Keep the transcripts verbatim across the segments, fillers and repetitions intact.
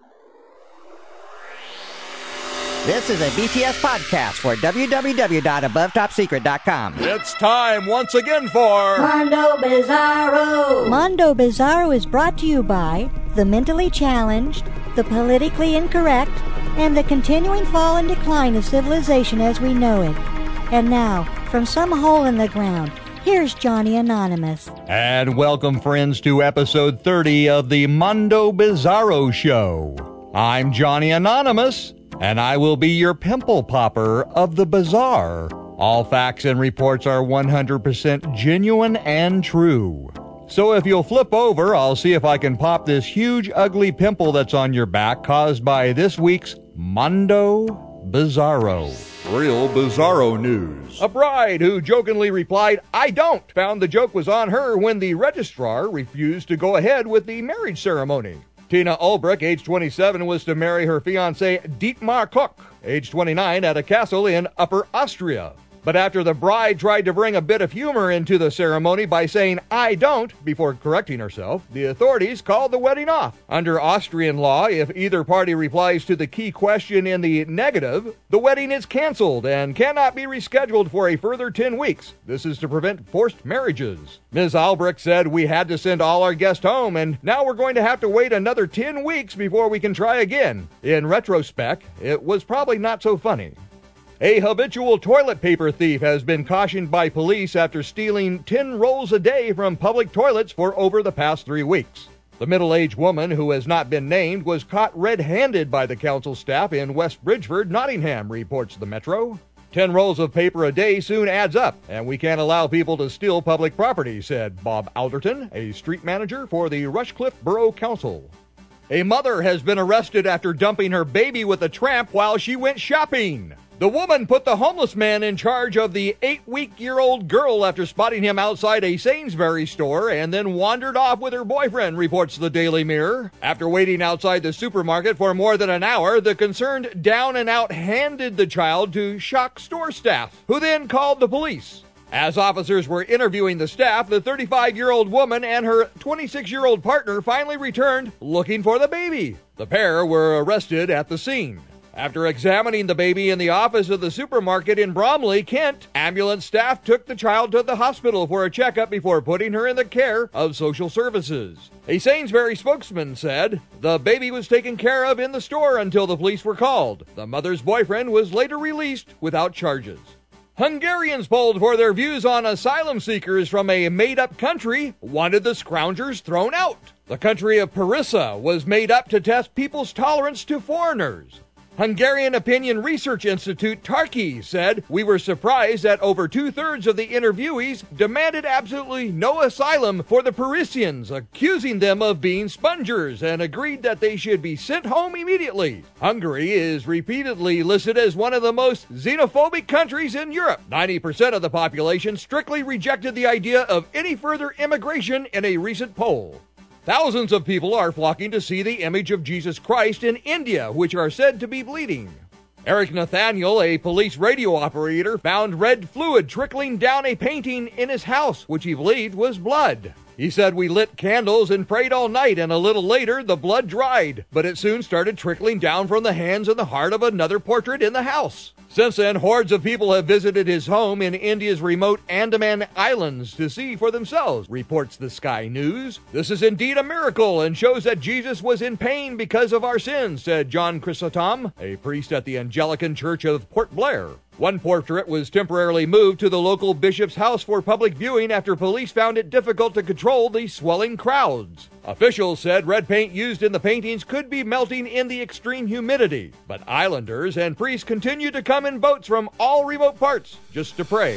This is a B T S podcast for w w w dot above top secret dot com. It's time once again for Mondo Bizarro. Mondo Bizarro is brought to you by the mentally challenged, the politically incorrect, and the continuing fall and decline of civilization as we know it. And now, from some hole in the ground, here's Johnny Anonymous. And welcome, friends, to episode thirty of the Mondo Bizarro Show. I'm Johnny Anonymous, and I will be your pimple popper of the bizarre. All facts and reports are one hundred percent genuine and true. So if you'll flip over, I'll see if I can pop this huge, ugly pimple that's on your back caused by this week's Mondo Bizarro. Real Bizarro news. A bride who jokingly replied, "I don't," found the joke was on her when the registrar refused to go ahead with the marriage ceremony. Tina Ulbrich, age twenty-seven, was to marry her fiancé Dietmar Koch, age twenty-nine, at a castle in Upper Austria. But after the bride tried to bring a bit of humor into the ceremony by saying, "I don't," before correcting herself, the authorities called the wedding off. Under Austrian law, if either party replies to the key question in the negative, the wedding is canceled and cannot be rescheduled for a further ten weeks. This is to prevent forced marriages. Miz Albrecht said, "We had to send all our guests home, and now we're going to have to wait another ten weeks before we can try again." In retrospect, it was probably not so funny. A habitual toilet paper thief has been cautioned by police after stealing ten rolls a day from public toilets for over the past three weeks. The middle-aged woman, who has not been named, was caught red-handed by the council staff in West Bridgford, Nottingham, reports the Metro. Ten rolls of paper a day soon adds up, and we can't allow people to steal public property, said Bob Alderton, a street manager for the Rushcliffe Borough Council. A mother has been arrested after dumping her baby with a tramp while she went shopping. The woman put the homeless man in charge of the eight-week-year-old girl after spotting him outside a Sainsbury's store and then wandered off with her boyfriend, reports the Daily Mirror. After waiting outside the supermarket for more than an hour, the concerned down-and-out handed the child to shock store staff, who then called the police. As officers were interviewing the staff, the thirty-five-year-old woman and her twenty-six-year-old partner finally returned looking for the baby. The pair were arrested at the scene. After examining the baby in the office of the supermarket in Bromley, Kent, ambulance staff took the child to the hospital for a checkup before putting her in the care of social services. A Sainsbury spokesman said, "The baby was taken care of in the store until the police were called. The mother's boyfriend was later released without charges." Hungarians polled for their views on asylum seekers from a made-up country wanted the scroungers thrown out. The country of Parissa was made up to test people's tolerance to foreigners. Hungarian Opinion Research Institute Tarki said, "We were surprised that over two-thirds of the interviewees demanded absolutely no asylum for the Parisians, accusing them of being spongers, and agreed that they should be sent home immediately." Hungary is repeatedly listed as one of the most xenophobic countries in Europe. ninety percent of the population strictly rejected the idea of any further immigration in a recent poll. Thousands of people are flocking to see the image of Jesus Christ in India, which are said to be bleeding. Eric Nathaniel, a police radio operator, found red fluid trickling down a painting in his house, which he believed was blood. He said, "We lit candles and prayed all night, and a little later the blood dried, but it soon started trickling down from the hands and the heart of another portrait in the house." Since then, hordes of people have visited his home in India's remote Andaman Islands to see for themselves, reports the Sky News. "This is indeed a miracle and shows that Jesus was in pain because of our sins," said John Chrysostom, a priest at the Anglican Church of Port Blair. One portrait was temporarily moved to the local bishop's house for public viewing after police found it difficult to control the swelling crowds. Officials said red paint used in the paintings could be melting in the extreme humidity, but islanders and priests continue to come in boats from all remote parts just to pray.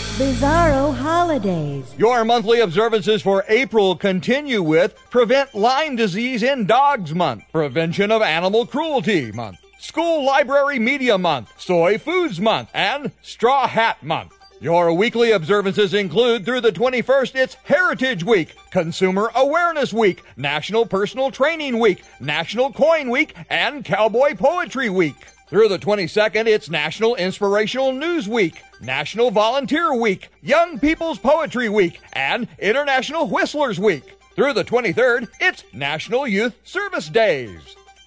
Bizarro Holidays. Your monthly observances for April continue with Prevent Lyme Disease in Dogs Month, Prevention of Animal Cruelty Month, School Library Media Month, Soy Foods Month, and Straw Hat Month. Your weekly observances include through the twenty-first, it's Heritage Week, Consumer Awareness Week, National Personal Training Week, National Coin Week, and Cowboy Poetry Week. Through the twenty-second, it's National Inspirational News Week, National Volunteer Week, Young People's Poetry Week, and International Whistlers Week. Through the twenty-third, it's National Youth Service Days.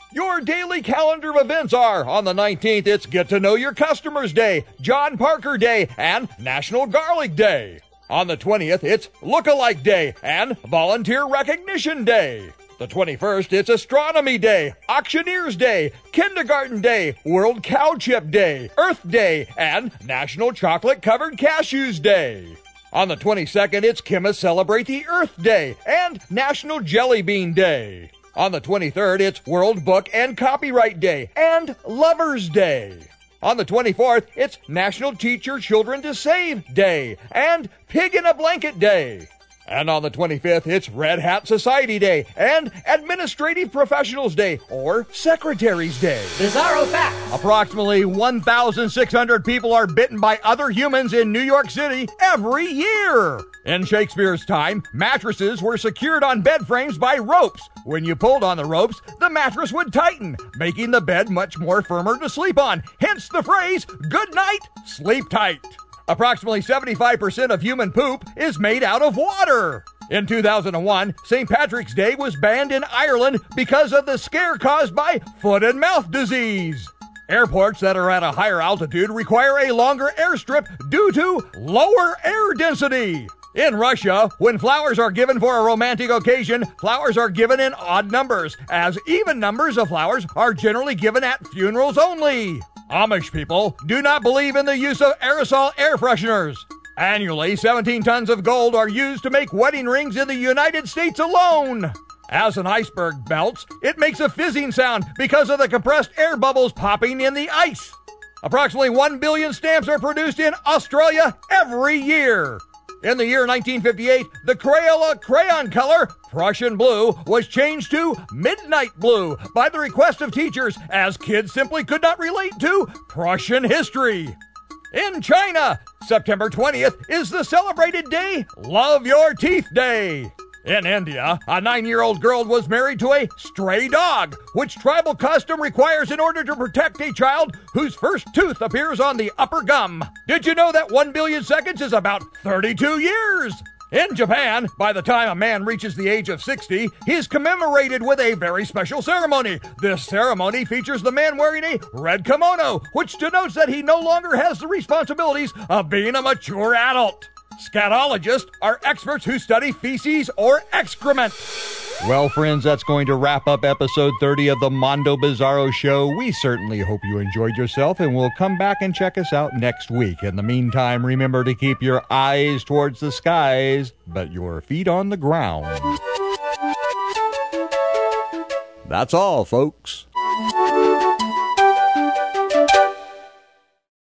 Your daily calendar of events are, on the nineteenth, it's Get to Know Your Customers Day, John Parker Day, and National Garlic Day. On the twentieth, it's Look-alike Day and Volunteer Recognition Day. The twenty-first, it's Astronomy Day, Auctioneers Day, Kindergarten Day, World Cow Chip Day, Earth Day, and National Chocolate-Covered Cashews Day. On the twenty-second, it's Chemists Celebrate the Earth Day and National Jelly Bean Day. On the twenty-third, it's World Book and Copyright Day and Lovers Day. On the twenty-fourth, it's National Teach Your Children to Save Day and Pig in a Blanket Day. And on the twenty-fifth, it's Red Hat Society Day and Administrative Professionals Day, or Secretary's Day. Bizarro Facts. Approximately one thousand six hundred people are bitten by other humans in New York City every year. In Shakespeare's time, mattresses were secured on bed frames by ropes. When you pulled on the ropes, the mattress would tighten, making the bed much more firmer to sleep on. Hence the phrase, good night, sleep tight. Approximately seventy-five percent of human poop is made out of water. In two thousand one, Saint Patrick's Day was banned in Ireland because of the scare caused by foot and mouth disease. Airports that are at a higher altitude require a longer airstrip due to lower air density. In Russia, when flowers are given for a romantic occasion, flowers are given in odd numbers, as even numbers of flowers are generally given at funerals only. Amish people do not believe in the use of aerosol air fresheners. Annually, seventeen tons of gold are used to make wedding rings in the United States alone. As an iceberg melts, it makes a fizzing sound because of the compressed air bubbles popping in the ice. Approximately one billion stamps are produced in Australia every year. In the year nineteen fifty-eight, the Crayola crayon color, Prussian blue, was changed to midnight blue by the request of teachers, as kids simply could not relate to Prussian history. In China, September twentieth is the celebrated day Love Your Teeth Day. In India, a nine-year-old girl was married to a stray dog, which tribal custom requires in order to protect a child whose first tooth appears on the upper gum. Did you know that one billion seconds is about thirty-two years? In Japan, by the time a man reaches the age of sixty, he is commemorated with a very special ceremony. This ceremony features the man wearing a red kimono, which denotes that he no longer has the responsibilities of being a mature adult. Scatologists are experts who study feces or excrement. Well, friends, that's going to wrap up episode thirty of the Mondo Bizarro Show. We certainly hope you enjoyed yourself, and we'll come back and check us out next week. In the meantime, remember to keep your eyes towards the skies, but your feet on the ground. That's all, folks.